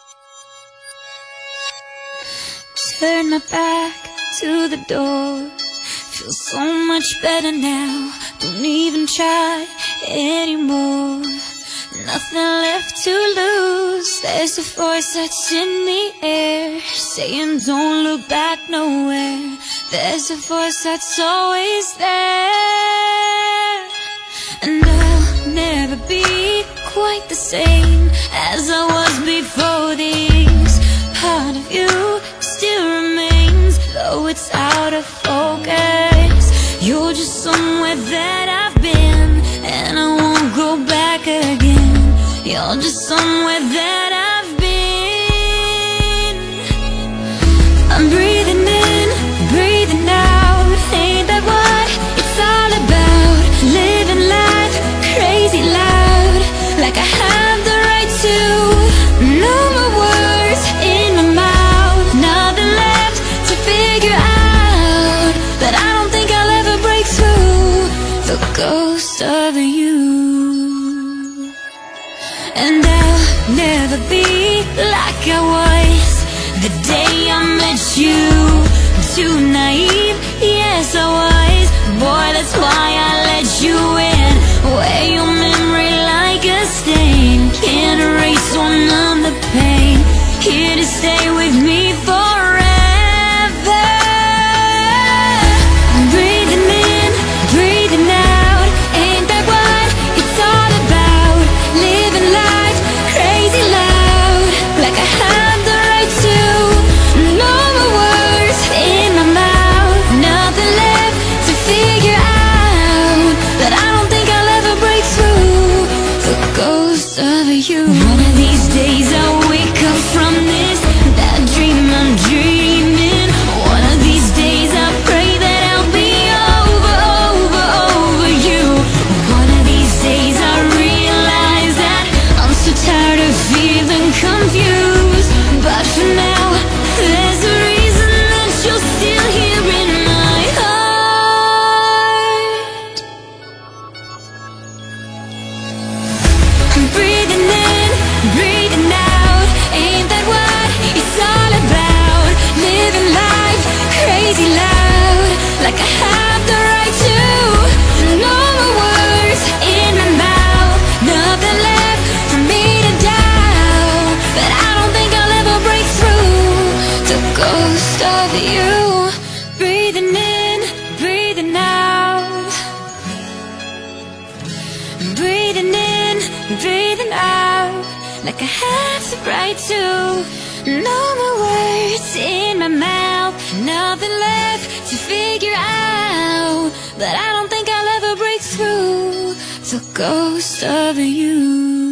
Turn my back to the door. Feel so much better now. Don't even try anymore. Nothing left to lose. There's a voice that's in the air saying don't look back nowhere. There's a voice that's always there. And I'll never be quite the same as I was before this. Part of you still remains, though it's out of focus. You're just somewhere that I've been, and I won't go back again. You're just somewhere that I've been. I'm breathing in, breathing out. Ain't that what it's all about? Living life crazy loud, like I have the right to. No more words in my mouth, nothing left to figure out. But I don't think I'll ever break through the ghost of you. And I'll never be like I was the day I met you. Too naive, yes I was. Boy, that's why I let you in. Wear your memory like a stain. Can't erase or numb the pain. Here to stay with me forever. Breathing in, breathing out. Ain't that what it's all about? Living life crazy loud, like I have the right to. No more words in my mouth, nothing left to figure out. But I don't think I'll ever break through the ghost of you. One of these days I'll wake up from this bad dream I'm dreaming. One of these days I pray that I'll be over you. One of these days I realize that I'm so tired of feeling confused. But for now, there's a reason that you're still here in my heart. I'm breathing in, breathing out. Ain't that what it's all about? Living life crazy loud, like I have the right to. No more words in my mouth, nothing left for me to doubt. But I don't think I'll ever break through the ghost of you. Breathing in, breathing out. Breathing in, breathing out, like I have the right to. No more words in my mouth, nothing left to figure out. But I don't think I'll ever break through the ghost of you.